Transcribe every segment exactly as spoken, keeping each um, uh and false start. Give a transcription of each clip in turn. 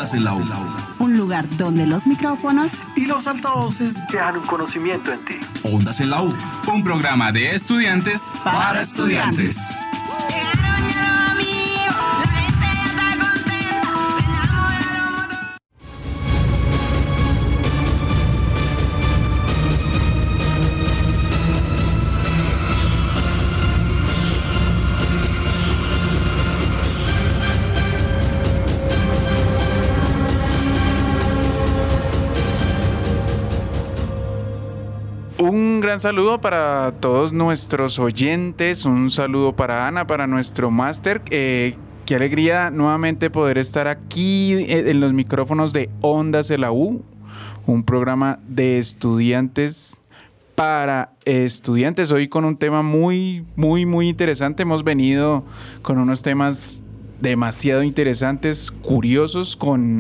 Ondas en la U. Un lugar donde los micrófonos y los altavoces dejan un conocimiento en ti. Ondas en la U. Un programa de estudiantes para, para estudiantes. Un gran saludo para todos nuestros oyentes, un saludo para Ana, para nuestro máster. Eh, qué alegría nuevamente poder estar aquí en los micrófonos de Ondas en la U, un programa de estudiantes para estudiantes. Hoy con un tema muy, muy, muy interesante. Hemos venido con unos temas demasiado interesantes, curiosos, con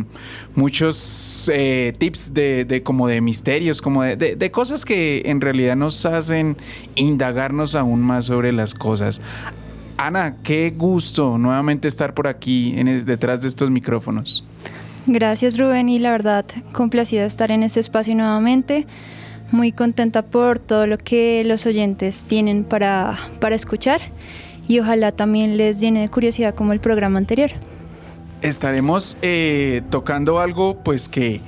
muchos eh, tips de, de como de misterios, como de, de, de cosas que en realidad nos hacen indagarnos aún más sobre las cosas. Ana, qué gusto nuevamente estar por aquí en el, detrás de estos micrófonos. Gracias, Rubén, y la verdad complacida de estar en este espacio nuevamente. Muy contenta por todo lo que los oyentes tienen para, para escuchar. Y ojalá también les llene de curiosidad como el programa anterior. Estaremos eh, tocando algo pues que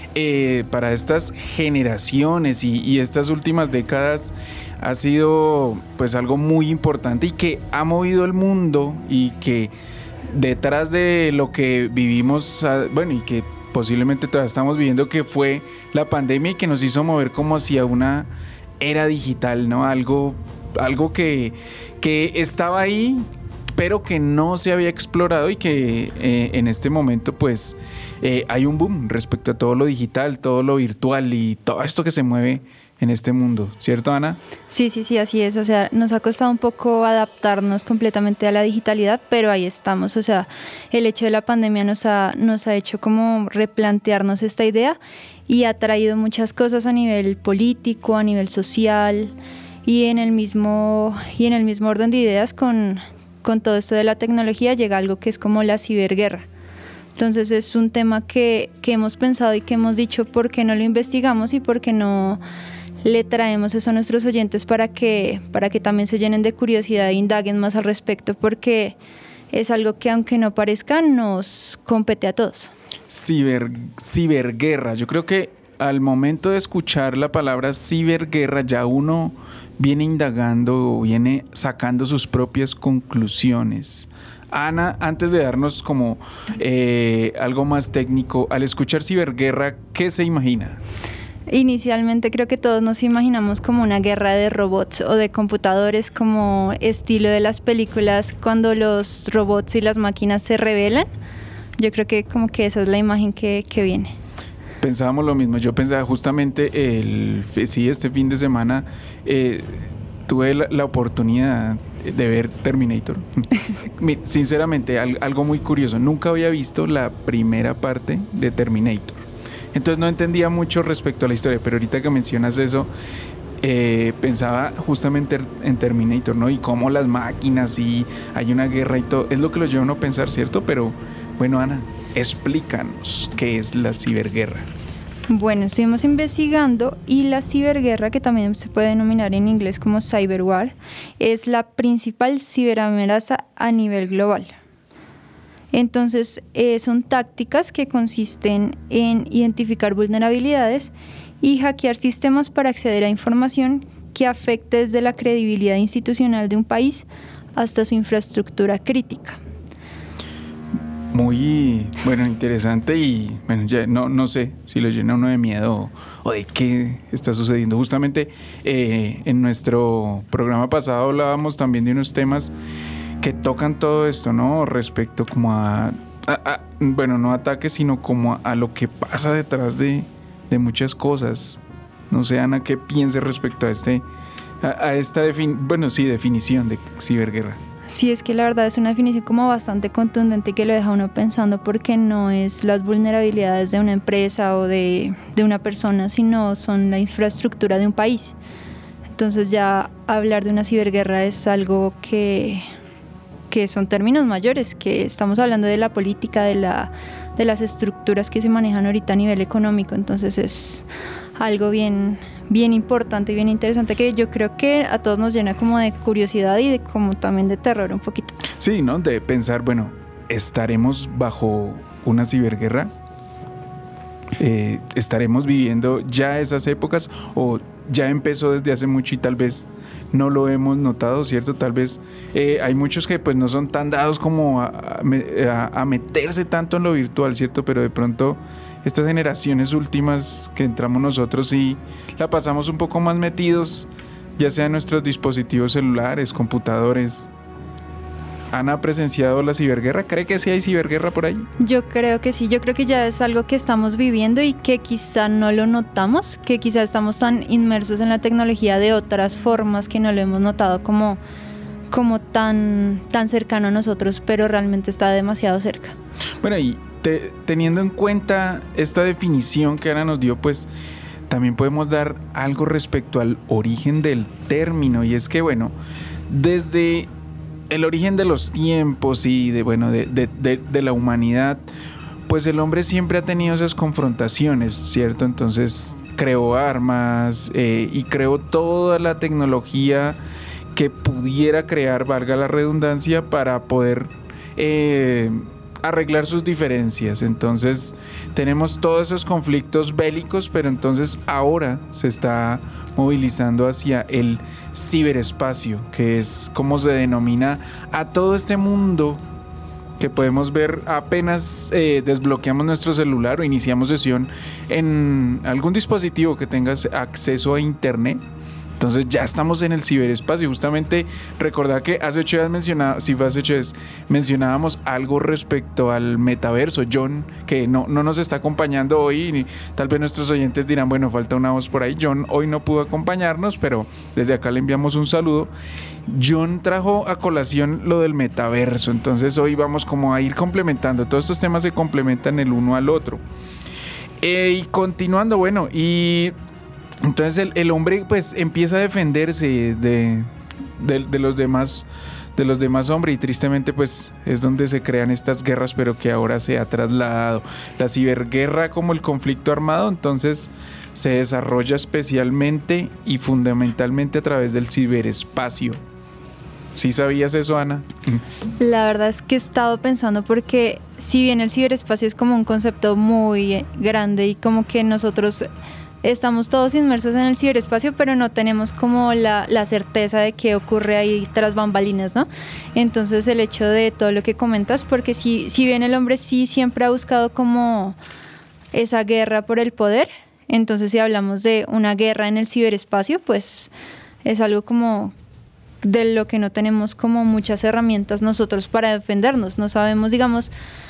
eh, para estas generaciones y, y estas últimas décadas ha sido pues algo muy importante y que ha movido el mundo, y que detrás de lo que vivimos, bueno, y que posiblemente todavía estamos viviendo, que fue la pandemia y que nos hizo mover como hacia una era digital, ¿no? Algo algo que, que estaba ahí, pero que no se había explorado, y que eh, en este momento pues eh, hay un boom respecto a todo lo digital, todo lo virtual y todo esto que se mueve en este mundo, ¿cierto, Ana? Sí, sí, sí, así es. O sea, nos ha costado un poco adaptarnos completamente a la digitalidad, pero ahí estamos. O sea, el hecho de la pandemia nos ha, nos ha hecho como replantearnos esta idea, y ha traído muchas cosas a nivel político, a nivel social, y en el mismo, y en el mismo orden de ideas con, con todo esto de la tecnología llega algo que es como la ciberguerra. Entonces es un tema que, que hemos pensado y que hemos dicho por qué no lo investigamos y por qué no le traemos eso a nuestros oyentes para que, para que también se llenen de curiosidad e indaguen más al respecto, porque es algo que, aunque no parezca, nos compete a todos. Ciber, ciberguerra, yo creo que al momento de escuchar la palabra ciberguerra ya uno viene indagando, viene sacando sus propias conclusiones. Ana, antes de darnos como eh, algo más técnico, al escuchar ciberguerra, ¿qué se imagina? Inicialmente creo que todos nos imaginamos como una guerra de robots o de computadores, como estilo de las películas cuando los robots y las máquinas se rebelan. Yo creo que como que esa es la imagen que, que viene. Pensábamos lo mismo. Yo pensaba justamente el sí este fin de semana eh, tuve la, la oportunidad de ver Terminator. Sinceramente, al, algo muy curioso. Nunca había visto la primera parte de Terminator. Entonces no entendía mucho respecto a la historia, pero ahorita que mencionas eso, eh, pensaba justamente en Terminator, ¿no? Y cómo las máquinas y hay una guerra y todo. Es lo que los lleva a uno a pensar, ¿cierto? Pero bueno, Ana, explícanos qué es la ciberguerra. Bueno, estuvimos investigando, y la ciberguerra, que también se puede denominar en inglés como cyberwar, es la principal ciberamenaza a nivel global. Entonces, eh, son tácticas que consisten en identificar vulnerabilidades y hackear sistemas para acceder a información que afecte desde la credibilidad institucional de un país hasta su infraestructura crítica. Muy, bueno, interesante, y bueno, ya no, no sé si lo llena uno de miedo o, o de qué está sucediendo. Justamente eh, en nuestro programa pasado hablábamos también de unos temas que tocan todo esto, ¿no? Respecto como a, a, a bueno, no ataques, sino como a, a lo que pasa detrás de, de muchas cosas. No sé, Ana, ¿qué pienses respecto a este, a, a esta defin, bueno, sí, definición de ciberguerra? Sí, es que la verdad es una definición como bastante contundente que lo deja uno pensando, porque no es las vulnerabilidades de una empresa o de, de una persona, sino son la infraestructura de un país. Entonces ya hablar de una ciberguerra es algo que, que son términos mayores, que estamos hablando de la política, de, la, de las estructuras que se manejan ahorita a nivel económico. Entonces es algo bien, bien importante y bien interesante que yo creo que a todos nos llena como de curiosidad y de como también de terror un poquito. Sí, ¿no? De pensar, bueno, ¿estaremos bajo una ciberguerra? Eh, ¿Estaremos viviendo ya esas épocas o ya empezó desde hace mucho y tal vez no lo hemos notado, ¿cierto? Tal vez eh, hay muchos que pues no son tan dados como a, a, a meterse tanto en lo virtual, ¿cierto? Pero de pronto estas generaciones últimas que entramos nosotros sí la pasamos un poco más metidos, ya sea en nuestros dispositivos celulares, computadores. ¿Han presenciado la ciberguerra? ¿Cree que sí hay ciberguerra por ahí? Yo creo que sí, yo creo que ya es algo que estamos viviendo y que quizá no lo notamos, que quizá estamos tan inmersos en la tecnología de otras formas que no lo hemos notado como, como tan, tan cercano a nosotros, pero realmente está demasiado cerca. Bueno, y te, teniendo en cuenta esta definición que Ana nos dio, pues también podemos dar algo respecto al origen del término, y es que, bueno, desde el origen de los tiempos y de, bueno, de, de, de, de la humanidad, pues el hombre siempre ha tenido esas confrontaciones, ¿cierto? Entonces creó armas eh, y creó toda la tecnología que pudiera crear, valga la redundancia, para poder eh, arreglar sus diferencias. Entonces tenemos todos esos conflictos bélicos, pero entonces ahora se está movilizando hacia el ciberespacio, que es como se denomina a todo este mundo que podemos ver apenas eh, desbloqueamos nuestro celular o iniciamos sesión en algún dispositivo que tenga acceso a internet. Entonces ya estamos en el ciberespacio. Justamente recordar que hace ocho días mencionaba, si fue hace ocho días, mencionábamos algo respecto al metaverso. John, que no, no nos está acompañando hoy, y tal vez nuestros oyentes dirán, bueno, falta una voz por ahí. John hoy no pudo acompañarnos, pero desde acá le enviamos un saludo. John trajo a colación lo del metaverso. Entonces hoy vamos como a ir complementando. Todos estos temas se complementan el uno al otro. Eh, y continuando, bueno, y entonces el, el hombre pues empieza a defenderse de, de, de los demás de los demás hombres, y tristemente pues es donde se crean estas guerras, pero que ahora se ha trasladado. La ciberguerra como el conflicto armado entonces se desarrolla especialmente y fundamentalmente a través del ciberespacio. ¿Sí sabías eso, Ana? La verdad es que he estado pensando, porque si bien el ciberespacio es como un concepto muy grande y como que nosotros estamos todos inmersos en el ciberespacio, pero no tenemos como la, la certeza de qué ocurre ahí tras bambalinas, ¿no? Entonces el hecho de todo lo que comentas, porque si, si bien el hombre sí siempre ha buscado como esa guerra por el poder, entonces si hablamos de una guerra en el ciberespacio, pues es algo como de lo que no tenemos como muchas herramientas nosotros para defendernos. No sabemos, digamos,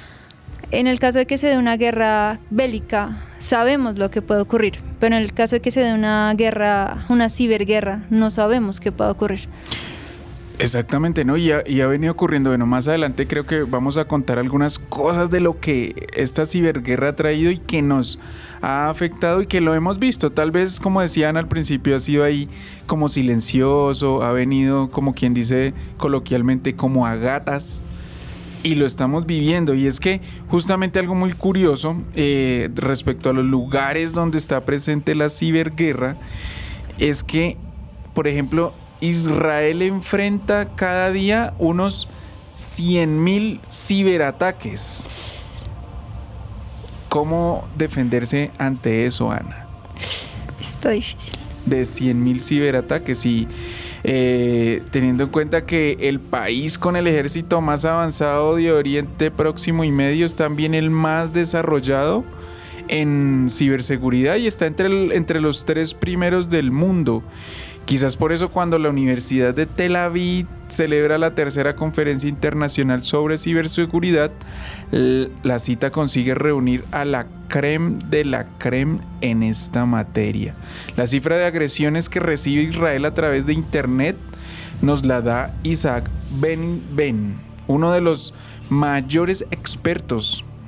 en el caso de que se dé una guerra bélica, sabemos lo que puede ocurrir, pero en el caso de que se dé una guerra, una ciberguerra, no sabemos qué puede ocurrir. Exactamente, ¿no? Y ha, y ha venido ocurriendo. Bueno, más adelante creo que vamos a contar algunas cosas de lo que esta ciberguerra ha traído y que nos ha afectado y que lo hemos visto. Tal vez, como decían al principio, ha sido ahí como silencioso, ha venido, como quien dice coloquialmente, como a gatas. Y lo estamos viviendo, y es que justamente algo muy curioso eh, respecto a los lugares donde está presente la ciberguerra es que, por ejemplo, Israel enfrenta cada día unos cien mil ciberataques. ¿Cómo defenderse ante eso, Ana? Está difícil. De cien mil ciberataques, y eh, teniendo en cuenta que el país con el ejército más avanzado de Oriente Próximo y Medio es también el más desarrollado en ciberseguridad y está entre, el, entre los tres primeros del mundo. Quizás por eso cuando la Universidad de Tel Aviv celebra la tercera conferencia internacional sobre ciberseguridad, la cita consigue reunir a la creme de la creme en esta materia. La cifra de agresiones que recibe Israel a través de internet nos la da Isaac Ben Ben, uno de los mayores expertos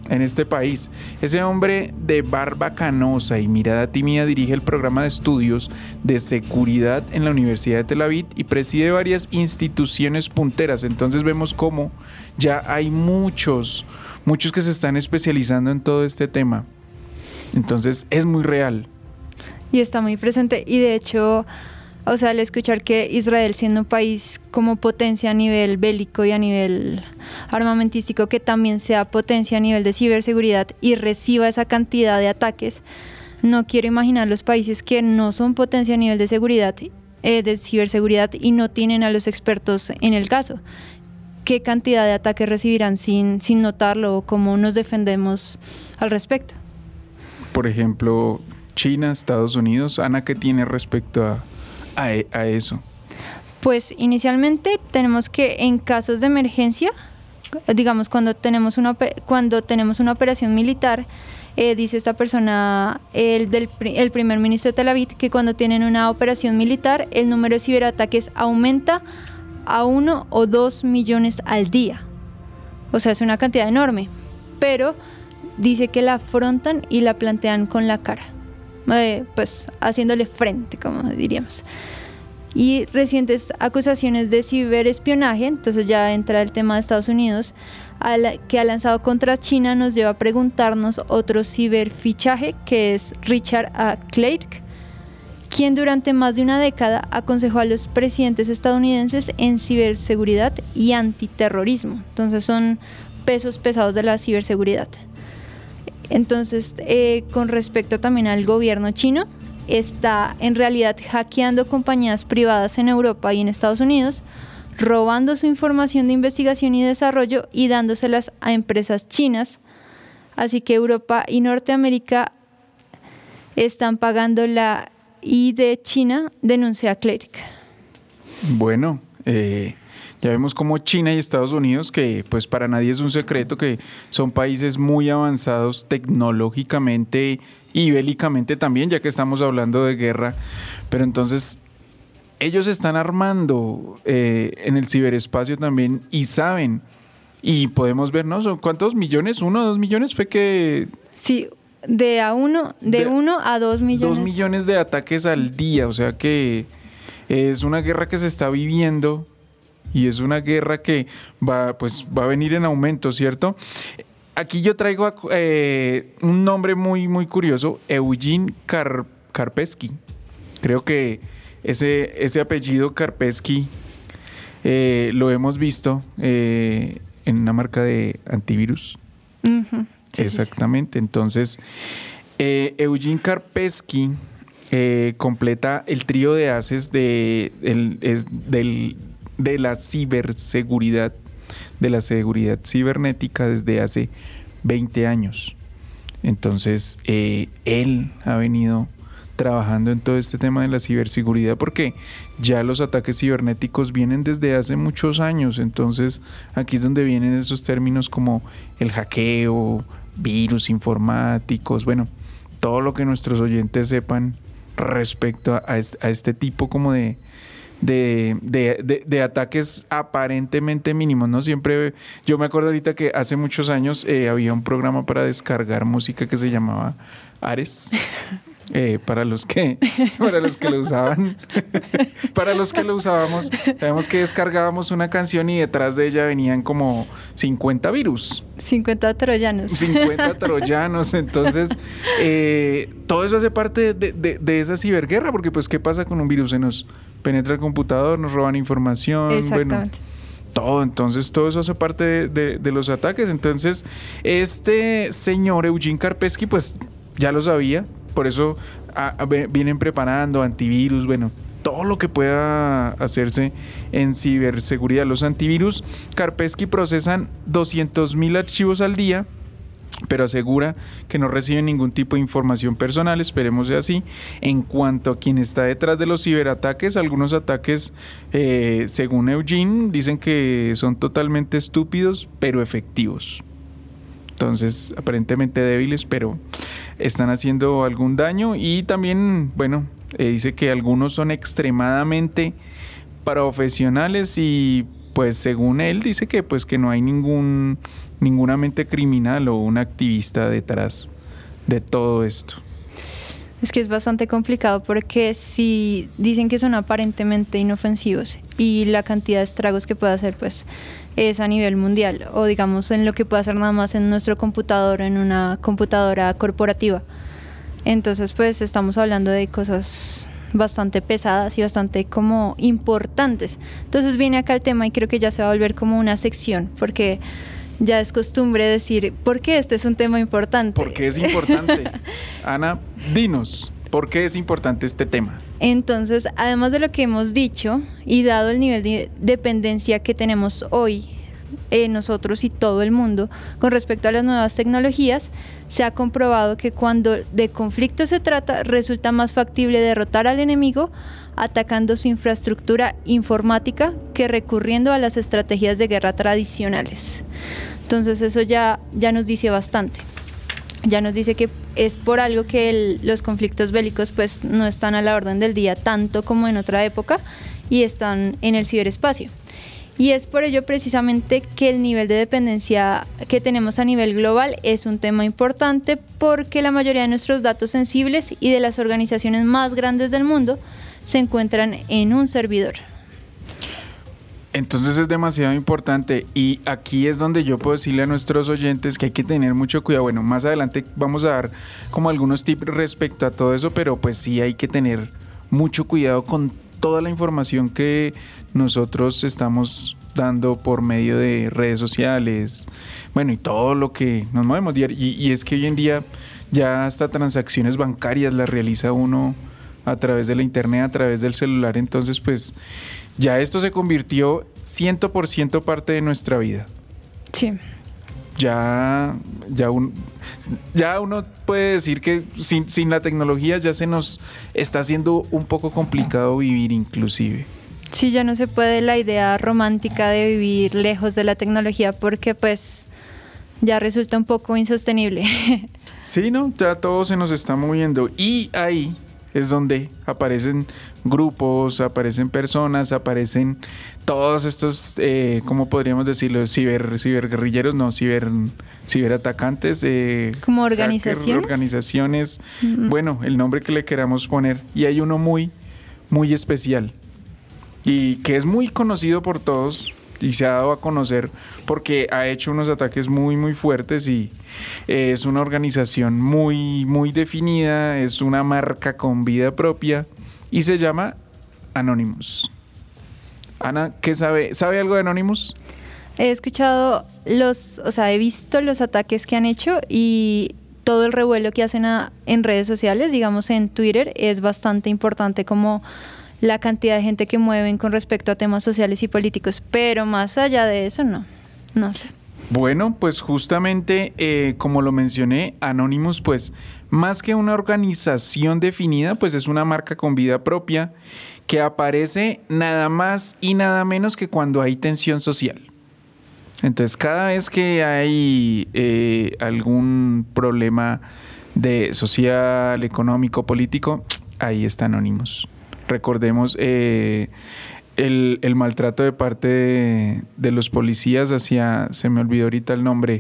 en este país. Ese hombre de barba canosa y mirada tímida dirige el programa de estudios de seguridad en la Universidad de Tel Aviv y preside varias instituciones punteras. Entonces vemos cómo ya hay muchos, muchos que se están especializando en todo este tema. Entonces es muy real. Y está muy presente. Y de hecho, o sea, al escuchar que Israel, siendo un país como potencia a nivel bélico y a nivel armamentístico, que también sea potencia a nivel de ciberseguridad y reciba esa cantidad de ataques, no quiero imaginar los países que no son potencia a nivel de seguridad, eh, de ciberseguridad, y no tienen a los expertos en el caso. ¿Qué cantidad de ataques recibirán sin, sin notarlo, o cómo nos defendemos al respecto? Por ejemplo, China, Estados Unidos. Ana, ¿qué tiene respecto a A, a eso? Pues inicialmente tenemos que en casos de emergencia, digamos cuando tenemos una, cuando tenemos una operación militar, eh, dice esta persona, el, del, el primer ministro de Tel Aviv, que cuando tienen una operación militar el número de ciberataques aumenta a uno o dos millones al día. O sea, es una cantidad enorme, pero dice que la afrontan y la plantean con la cara. Eh, pues haciéndole frente, como diríamos. Y recientes acusaciones de ciberespionaje, entonces ya entra el tema de Estados Unidos, a la, que ha lanzado contra China, nos lleva a preguntarnos otro ciberfichaje, que es Richard A. Clarke, quien durante más de una década aconsejó a los presidentes estadounidenses en ciberseguridad y antiterrorismo. Entonces son pesos pesados de la ciberseguridad. Entonces, eh, con respecto también al gobierno chino, está en realidad hackeando compañías privadas en Europa y en Estados Unidos, robando su información de investigación y desarrollo y dándoselas a empresas chinas. Así que Europa y Norteamérica están pagando la I de China, denuncia a Clarke. Bueno, eh... ya vemos como China y Estados Unidos, que pues para nadie es un secreto que son países muy avanzados tecnológicamente y bélicamente también, ya que estamos hablando de guerra, pero entonces ellos están armando eh, en el ciberespacio también y saben, y podemos ver, ¿no? ¿Cuántos millones? ¿Uno o dos millones? Fue que... Sí, de a uno, de, de uno a dos millones. Dos millones de ataques al día, o sea que es una guerra que se está viviendo. Y es una guerra que va, pues, va a venir en aumento, ¿cierto? Aquí yo traigo eh, un nombre muy, muy curioso, Eugene Kar- Karpesky. Creo que ese, ese apellido Karpesky eh, lo hemos visto eh, en una marca de antivirus. Uh-huh. Sí, Exactamente. Sí, sí. Entonces, eh, Eugene Karpesky eh, completa el trío de haces de, el, es, del... de la ciberseguridad, de la seguridad cibernética desde hace veinte años. Entonces, eh, él ha venido trabajando en todo este tema de la ciberseguridad porque ya los ataques cibernéticos vienen desde hace muchos años. Entonces, aquí es donde vienen esos términos como el hackeo, virus informáticos, bueno, todo lo que nuestros oyentes sepan respecto a, a, este, a este tipo como de De, de, de, de ataques aparentemente mínimos, ¿no? Siempre, yo me acuerdo ahorita que hace muchos años eh, había un programa para descargar música que se llamaba Ares. Eh, para los que para los que lo usaban para los que lo usábamos, sabemos que descargábamos una canción y detrás de ella venían como cincuenta virus, cincuenta troyanos cincuenta troyanos. Entonces eh, todo eso hace parte de, de, de esa ciberguerra, porque pues ¿qué pasa con un virus? Se nos penetra el computador, nos roban información, bueno, todo. Entonces todo eso hace parte de, de, de los ataques. Entonces este señor Eugene Karpesky pues ya lo sabía. Por eso a, a, vienen preparando antivirus, bueno, todo lo que pueda hacerse en ciberseguridad. Los antivirus Karpesky procesan doscientos mil archivos al día, pero asegura que no reciben ningún tipo de información personal, esperemos sea así. En cuanto a quien está detrás de los ciberataques, algunos ataques, eh, según Eugene, dicen que son totalmente estúpidos, pero efectivos. Entonces, aparentemente débiles, pero están haciendo algún daño. Y también, bueno, eh, dice que algunos son extremadamente profesionales y pues según él dice que pues que no hay ningún ninguna mente criminal o un activista detrás de todo esto. Es que es bastante complicado porque si dicen que son aparentemente inofensivos y la cantidad de estragos que puede hacer pues es a nivel mundial, o digamos en lo que puede hacer nada más en nuestro computador, en una computadora corporativa. Entonces pues estamos hablando de cosas bastante pesadas y bastante como importantes. Entonces viene acá el tema y creo que ya se va a volver como una sección, porque ya es costumbre decir, ¿por qué este es un tema importante? ¿Por qué es importante? Ana, dinos, ¿por qué es importante este tema? Entonces, además de lo que hemos dicho, y dado el nivel de dependencia que tenemos hoy, eh, nosotros y todo el mundo, con respecto a las nuevas tecnologías, se ha comprobado que cuando de conflicto se trata, resulta más factible derrotar al enemigo atacando su infraestructura informática que recurriendo a las estrategias de guerra tradicionales. Entonces eso ya, ya nos dice bastante. Ya nos dice que es por algo que el, los conflictos bélicos pues no están a la orden del día tanto como en otra época y están en el ciberespacio. Y es por ello precisamente que el nivel de dependencia que tenemos a nivel global es un tema importante, porque la mayoría de nuestros datos sensibles y de las organizaciones más grandes del mundo se encuentran en un servidor. Entonces es demasiado importante, y aquí es donde yo puedo decirle a nuestros oyentes que hay que tener mucho cuidado. Bueno, más adelante vamos a dar como algunos tips respecto a todo eso, pero pues sí hay que tener mucho cuidado con toda la información que nosotros estamos dando por medio de redes sociales, bueno, y todo lo que nos movemos diario. Y, y es que hoy en día ya hasta transacciones bancarias las realiza uno a través de la internet, a través del celular. Entonces pues ya esto se convirtió cien por ciento parte de nuestra vida. Sí. Ya, ya, un, ya uno puede decir que sin, sin la tecnología ya se nos está haciendo un poco complicado vivir inclusive. Sí, ya no se puede la idea romántica de vivir lejos de la tecnología, porque pues ya resulta un poco insostenible. Sí, no, ya todo se nos está moviendo, y ahí es donde aparecen grupos, aparecen personas, aparecen todos estos, eh, ¿cómo podríamos decirlo? Ciber, ciberguerrilleros, no, ciber, ciberatacantes. Eh, ¿Como organizaciones? Hacker, organizaciones, mm-hmm. Bueno, el nombre que le queramos poner. Y hay uno muy, muy especial y que es muy conocido por todos y se ha dado a conocer porque ha hecho unos ataques muy, muy fuertes, y eh, es una organización muy, muy definida, es una marca con vida propia y se llama Anonymous. Ana, ¿qué sabe? ¿Sabe algo de Anonymous? He escuchado los, o sea, he visto los ataques que han hecho y todo el revuelo que hacen a, en redes sociales, digamos en Twitter, es bastante importante, como la cantidad de gente que mueven con respecto a temas sociales y políticos, pero más allá de eso no, no sé. Bueno, pues justamente eh, como lo mencioné, Anonymous pues más que una organización definida, pues es una marca con vida propia que aparece nada más y nada menos que cuando hay tensión social. Entonces cada vez que hay eh, algún problema de social, económico, político, ahí está Anonymous. Recordemos eh, el, el maltrato de parte de, de los policías hacia, se me olvidó ahorita el nombre,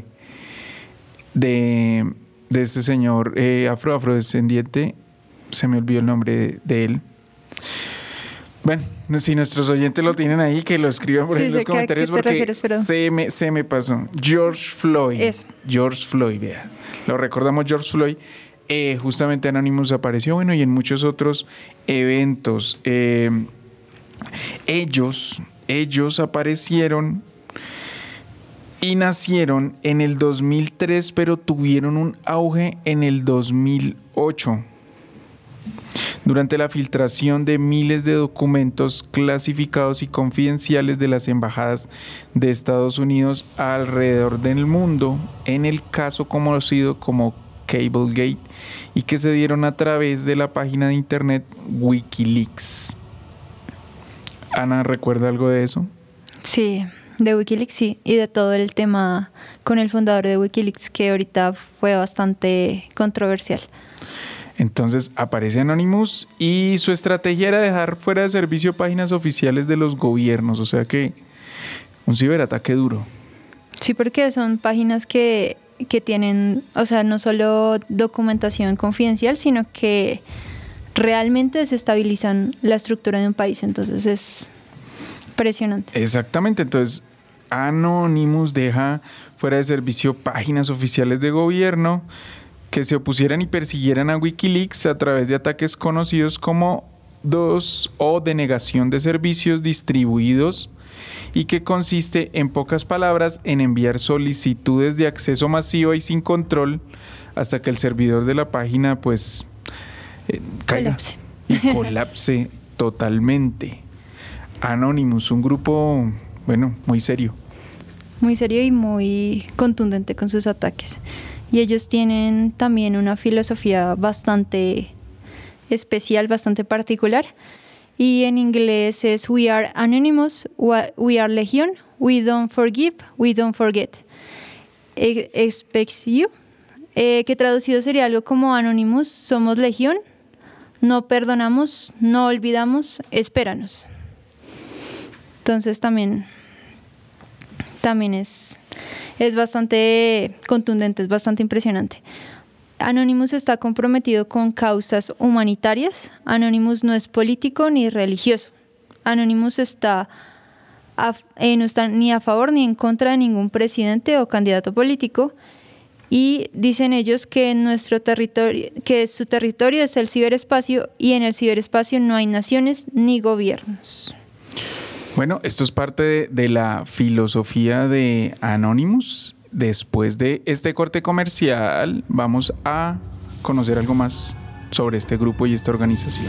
de, de este señor eh, afro, afrodescendiente, se me olvidó el nombre de, de él. Bueno, si nuestros oyentes lo tienen ahí, que lo escriban por sí, ahí en los comentarios, porque refieres, pero... se, me, se me pasó. George Floyd. Eso. George Floyd, vea. Lo recordamos, George Floyd. Eh, justamente Anonymous apareció, bueno, y en muchos otros eventos. Eh, ellos, ellos aparecieron y nacieron en el dos mil tres, pero tuvieron un auge en el dos mil ocho. Durante la filtración de miles de documentos clasificados y confidenciales de las embajadas de Estados Unidos alrededor del mundo, en el caso conocido como Cablegate, y que se dieron a través de la página de internet Wikileaks. Ana, ¿recuerda algo de eso? Sí, de Wikileaks sí, y de todo el tema con el fundador de Wikileaks, que ahorita fue bastante controversial. Entonces aparece Anonymous y su estrategia era dejar fuera de servicio páginas oficiales de los gobiernos, o sea que un ciberataque duro. Sí, porque son páginas que, que tienen, o sea, no solo documentación confidencial, sino que realmente desestabilizan la estructura de un país. Entonces es impresionante. Exactamente. Entonces, Anonymous deja fuera de servicio páginas oficiales de gobierno que se opusieran y persiguieran a Wikileaks a través de ataques conocidos como dos o denegación de servicios distribuidos, y que consiste, en pocas palabras, en enviar solicitudes de acceso masiva y sin control hasta que el servidor de la página pues eh, caiga Colapse. y colapse totalmente. Anonymous, un grupo, bueno, muy serio. Muy serio y muy contundente con sus ataques. Y ellos tienen también una filosofía bastante especial, bastante particular. Y en inglés es We are Anonymous, We are Legion, We don't forgive, We don't forget. Expect you, eh, que traducido sería algo como Anonymous, somos Legión, no perdonamos, no olvidamos, espéranos. Entonces también, también es, es bastante contundente, es bastante impresionante. Anonymous está comprometido con causas humanitarias. Anonymous no es político ni religioso. Anonymous está a, eh, no está ni a favor ni en contra de ningún presidente o candidato político. Y dicen ellos que en nuestro territorio, que su territorio es el ciberespacio, y en el ciberespacio no hay naciones ni gobiernos. Bueno, esto es parte de, de la filosofía de Anonymous. Después de este corte comercial, vamos a conocer algo más sobre este grupo y esta organización.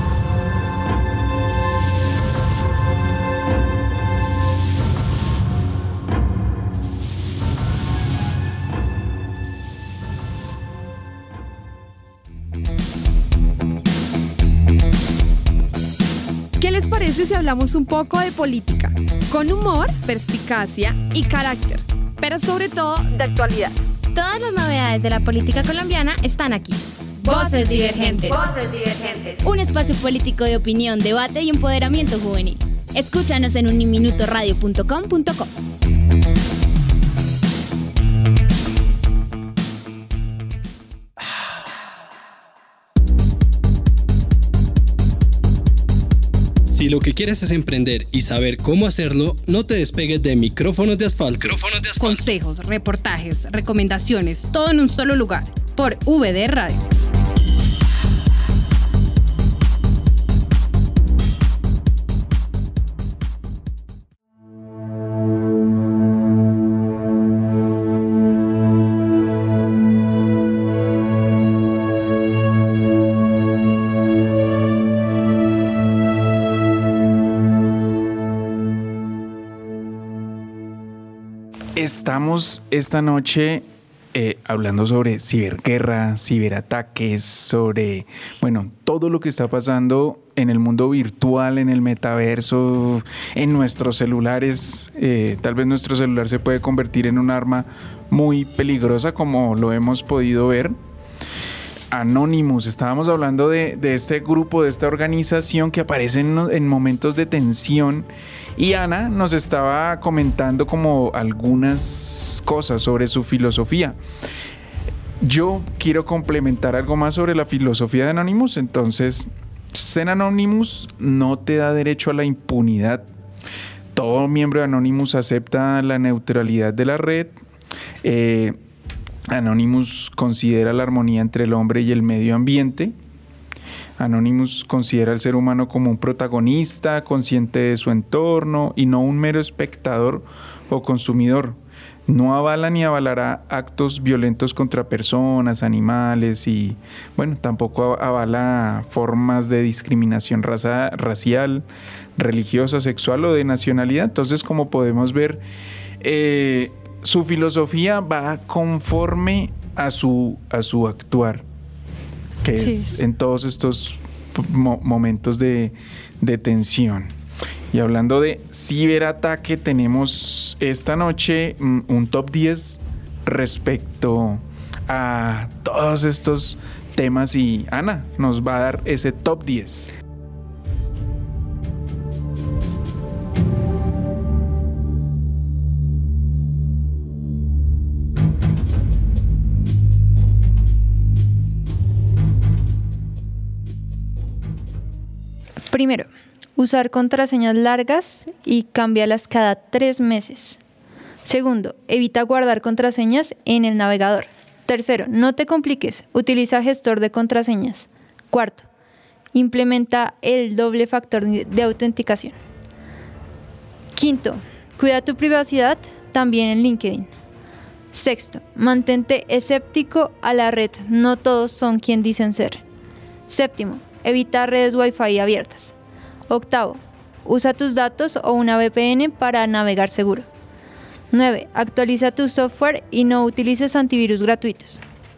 ¿Qué les parece si hablamos un poco de política? Con humor, perspicacia y carácter, pero sobre todo de actualidad. Todas las novedades de la política colombiana están aquí. Voces Divergentes. Voces Divergentes. Un espacio político de opinión, debate y empoderamiento juvenil. Escúchanos en uniminuto radio punto com punto co. Si lo que quieres es emprender y saber cómo hacerlo, no te despegues de Micrófonos de Asfalto. Micrófonos de Asfalto. Consejos, reportajes, recomendaciones, todo en un solo lugar, por V D Radio. Estamos esta noche eh, hablando sobre ciberguerra, ciberataques, sobre, bueno, todo lo que está pasando en el mundo virtual, en el metaverso, en nuestros celulares. Eh, tal vez nuestro celular se puede convertir en un arma muy peligrosa, como lo hemos podido ver. Anonymous, estábamos hablando de, de este grupo, de esta organización que aparece en, en momentos de tensión, y Ana nos estaba comentando como algunas cosas sobre su filosofía. Yo quiero complementar algo más sobre la filosofía de Anonymous. Entonces, ser Anonymous no te da derecho a la impunidad. Todo miembro de Anonymous acepta la neutralidad de la red. Eh, Anonymous considera la armonía entre el hombre y el medio ambiente. Anonymous considera al ser humano como un protagonista, consciente de su entorno y no un mero espectador o consumidor. No avala ni avalará actos violentos contra personas, animales y, bueno, tampoco avala formas de discriminación raza, racial, religiosa, sexual o de nacionalidad. Entonces, como podemos ver, eh, su filosofía va conforme a su, a su actuar, que sí. es en todos estos mo- momentos de, de tensión. Y hablando de ciberataque, tenemos esta noche un top diez respecto a todos estos temas, y Ana nos va a dar ese top diez. Primero, usar contraseñas largas y cámbialas cada tres meses. Segundo, evita guardar contraseñas en el navegador. Tercero, no te compliques, utiliza gestor de contraseñas. Cuarto, implementa el doble factor de autenticación. Quinto, cuida tu privacidad también en LinkedIn. Sexto, mantente escéptico a la red, no todos son quien dicen ser. Séptimo, evita redes Wi-Fi abiertas. Octavo, usa tus datos o una V P N para navegar seguro. nueve. Actualiza tu software y no utilices antivirus gratuitos.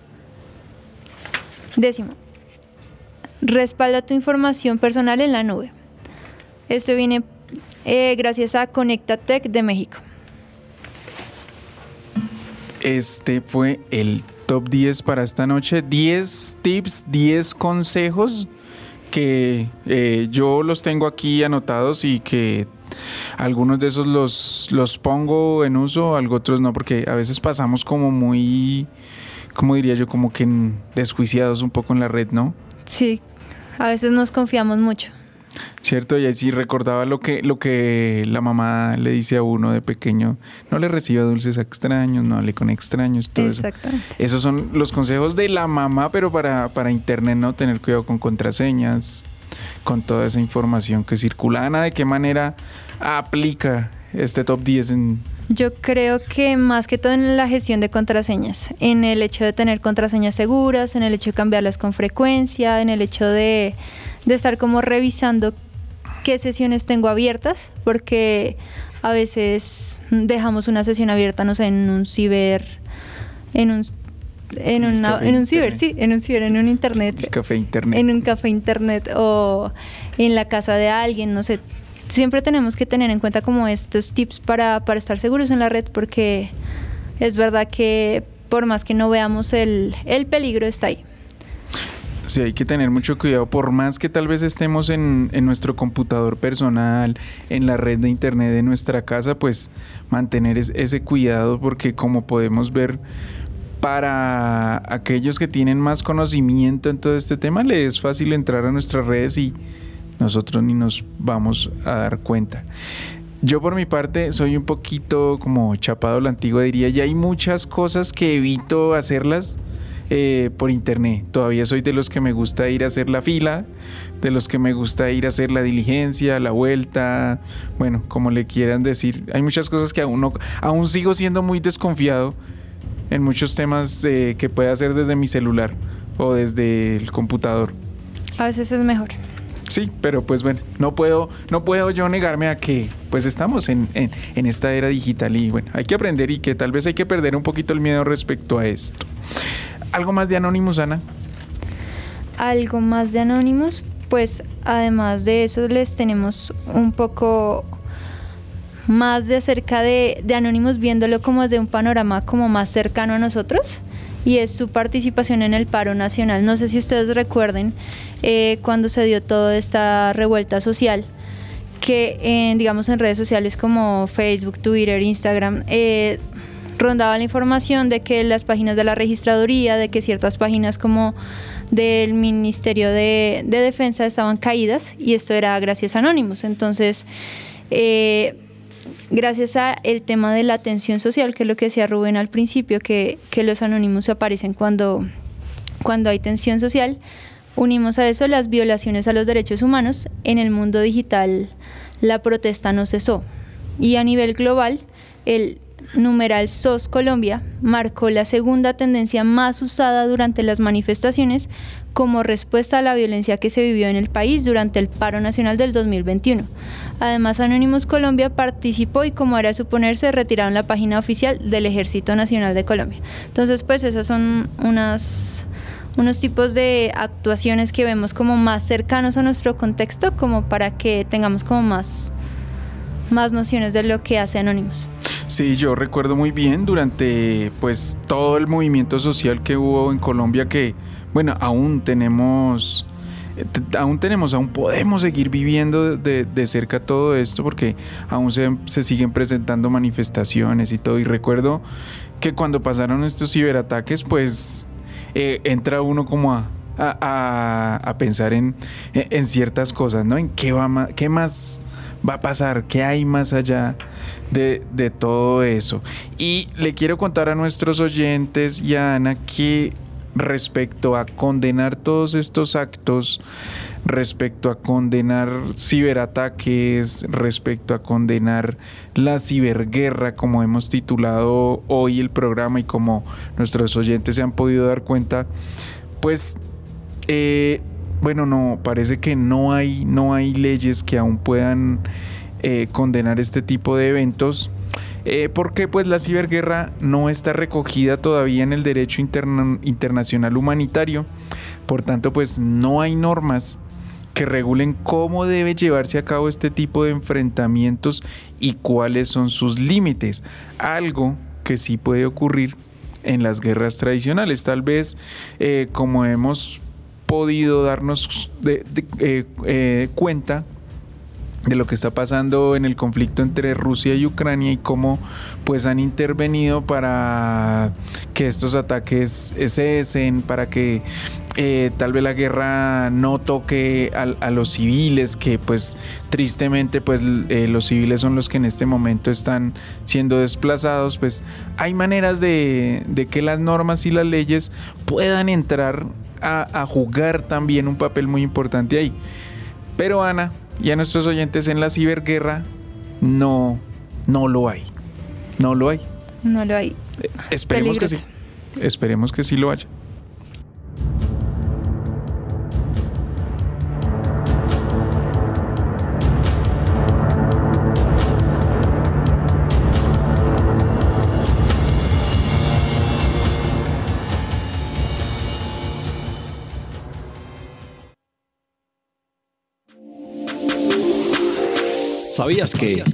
Décimo, respalda tu información personal en la nube. Esto viene eh, gracias a Conectatec de México. Este fue el top diez para esta noche. diez tips, diez consejos que eh, yo los tengo aquí anotados y que algunos de esos los, los pongo en uso, algo otros no, porque a veces pasamos como muy, como diría yo, como que desjuiciados un poco en la red, ¿no? Sí, a veces nos confiamos mucho. Cierto, y ahí sí recordaba lo que, lo que la mamá le dice a uno de pequeño: no le reciba dulces a extraños, no hable con extraños, todo Exactamente. eso. Esos son los consejos de la mamá, pero para, para internet, ¿no? Tener cuidado con contraseñas, con toda esa información que circula. Ana, ¿de qué manera aplica este top diez en...? Yo creo que más que todo en la gestión de contraseñas, en el hecho de tener contraseñas seguras, en el hecho de cambiarlas con frecuencia, en el hecho de, de estar como revisando qué sesiones tengo abiertas, porque a veces dejamos una sesión abierta, no sé, en un ciber, en un en una, en un ciber, sí, en un ciber, en un internet, el café internet, en un café internet o en la casa de alguien, no sé. Siempre tenemos que tener en cuenta como estos tips para, para estar seguros en la red, porque es verdad que por más que no veamos el, el peligro, está ahí. Sí, hay que tener mucho cuidado, por más que tal vez estemos en, en nuestro computador personal, en la red de internet de nuestra casa, pues mantener es, ese cuidado, porque como podemos ver, para aquellos que tienen más conocimiento en todo este tema, les es fácil entrar a nuestras redes y nosotros ni nos vamos a dar cuenta. Yo por mi parte soy un poquito como chapado a la antigua, diría, y hay muchas cosas que evito hacerlas eh, por internet. Todavía soy de los que me gusta ir a hacer la fila, de los que me gusta ir a hacer la diligencia, la vuelta, bueno, como le quieran decir. Hay muchas cosas que aún, no, aún sigo siendo muy desconfiado en muchos temas eh, que pueda hacer desde mi celular o desde el computador. A veces es mejor. Sí, pero pues bueno, no puedo, no puedo yo negarme a que pues estamos en, en, en esta era digital y bueno, hay que aprender y que tal vez hay que perder un poquito el miedo respecto a esto. ¿Algo más de Anonymous, Ana? Algo más de Anonymous, pues además de eso les tenemos un poco más de acerca de, de Anonymous, viéndolo como desde un panorama como más cercano a nosotros, y es su participación en el paro nacional. No sé si ustedes recuerden eh, cuando se dio toda esta revuelta social, que eh, digamos en redes sociales como Facebook, Twitter, Instagram, eh, rondaba la información de que las páginas de la registraduría, de que ciertas páginas como del Ministerio de, de Defensa estaban caídas, y esto era gracias a Anonymous. Entonces, eh, gracias a el tema de la atención social, que es lo que decía Rubén al principio, que, que los Anonymous aparecen cuando, cuando hay tensión social, unimos a eso las violaciones a los derechos humanos. En el mundo digital la protesta no cesó, y a nivel global el numeral S O S Colombia marcó la segunda tendencia más usada durante las manifestaciones como respuesta a la violencia que se vivió en el país durante el paro nacional del dos mil veintiuno. Además, Anonymous Colombia participó y, como era de suponerse, retiraron la página oficial del Ejército Nacional de Colombia. Entonces, pues esas son unas, unos tipos de actuaciones que vemos como más cercanos a nuestro contexto, como para que tengamos como más, más nociones de lo que hace Anonymous. Sí, yo recuerdo muy bien durante pues todo el movimiento social que hubo en Colombia, que bueno, aún tenemos, t- aún tenemos, aún podemos seguir viviendo de, de cerca todo esto, porque aún se, se siguen presentando manifestaciones y todo. Y recuerdo que cuando pasaron estos ciberataques, pues eh, entra uno como a, a, a, a pensar en, en ciertas cosas, ¿no? En qué, va ma- qué más va a pasar, qué hay más allá de, de todo eso. Y le quiero contar a nuestros oyentes y a Ana que respecto a condenar todos estos actos, respecto a condenar ciberataques, respecto a condenar la ciberguerra, como hemos titulado hoy el programa y como nuestros oyentes se han podido dar cuenta, pues eh, bueno, no, parece que no hay, no hay leyes que aún puedan eh, condenar este tipo de eventos. Eh, porque pues la ciberguerra no está recogida todavía en el derecho interna- internacional humanitario, por tanto pues no hay normas que regulen cómo debe llevarse a cabo este tipo de enfrentamientos y cuáles son sus límites, algo que sí puede ocurrir en las guerras tradicionales. Tal vez eh, como hemos podido darnos de, de, eh, eh, cuenta de lo que está pasando en el conflicto entre Rusia y Ucrania y cómo pues han intervenido para que estos ataques cesen, para que eh, tal vez la guerra no toque a, a los civiles, que pues tristemente pues eh, los civiles son los que en este momento están siendo desplazados. Pues hay maneras de, de que las normas y las leyes puedan entrar a, a jugar también un papel muy importante ahí. Pero Ana y a nuestros oyentes, en la ciberguerra no, no lo hay. No lo hay. No lo hay. Eh, esperemos Peligroso. que sí. Esperemos que sí lo haya. ¿Sabías que?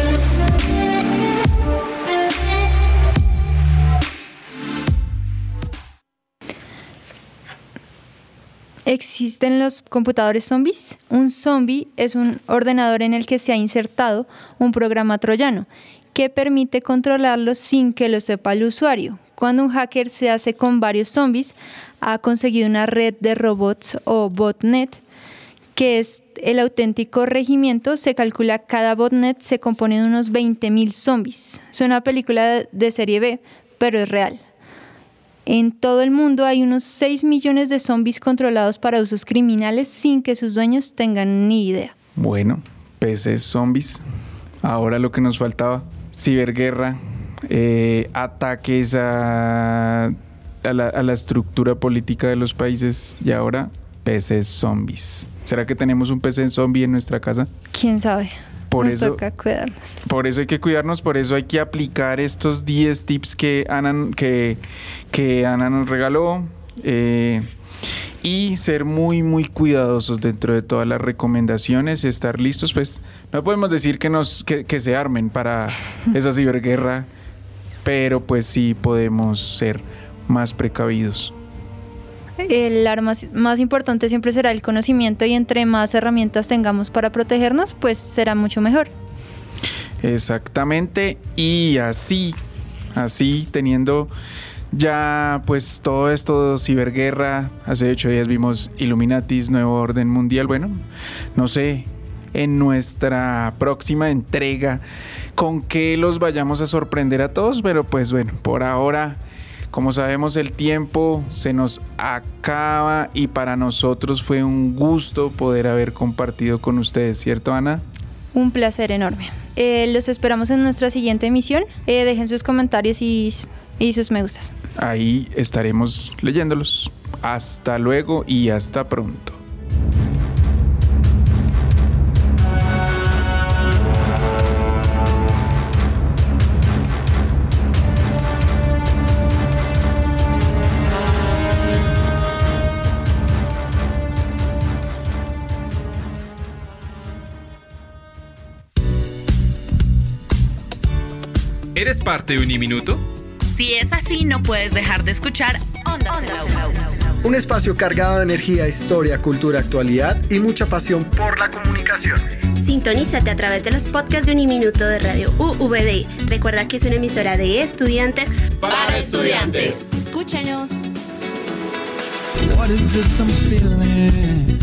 ¿Existen los computadores zombies? Un zombie es un ordenador en el que se ha insertado un programa troyano que permite controlarlo sin que lo sepa el usuario. Cuando un hacker se hace con varios zombies, ha conseguido una red de robots o botnet, que es el auténtico regimiento. Se calcula que cada botnet se compone de unos veinte mil zombies. Es una película de serie B, pero es real. En todo el mundo hay unos seis millones de zombies controlados para usos criminales sin que sus dueños tengan ni idea. Bueno, P Cs zombies. Ahora lo que nos faltaba, ciberguerra, eh, ataques a, a, la, a la estructura política de los países y ahora P Cs zombies. ¿Será que tenemos un P C zombie en nuestra casa? ¿Quién sabe? Por Nos eso, toca cuidarnos. Por eso hay que cuidarnos, por eso hay que aplicar estos diez tips que Ana, que, que Ana nos regaló eh, y ser muy, muy cuidadosos dentro de todas las recomendaciones, estar listos. Pues no podemos decir que, nos, que, que se armen para esa ciberguerra, pero pues sí podemos ser más precavidos. El arma más importante siempre será el conocimiento y entre más herramientas tengamos para protegernos, pues será mucho mejor. Exactamente, y así, así teniendo ya pues todo esto, ciberguerra, hace ocho días vimos Illuminatis, Nuevo Orden Mundial. Bueno, no sé en nuestra próxima entrega con qué los vayamos a sorprender a todos, pero pues bueno, por ahora, como sabemos, el tiempo se nos acaba y para nosotros fue un gusto poder haber compartido con ustedes, ¿cierto, Ana? Un placer enorme. Eh, los esperamos en nuestra siguiente emisión. Eh, dejen sus comentarios y, y sus me gustas. Ahí estaremos leyéndolos. Hasta luego y hasta pronto. ¿Eres parte de Uniminuto? Si es así, no puedes dejar de escuchar Ondas en la U. Un espacio cargado de energía, historia, cultura, actualidad y mucha pasión por la comunicación. Sintonízate a través de los podcasts de Uniminuto de Radio U V D. Recuerda que es una emisora de estudiantes para estudiantes. Escúchanos. What is this I'm feeling?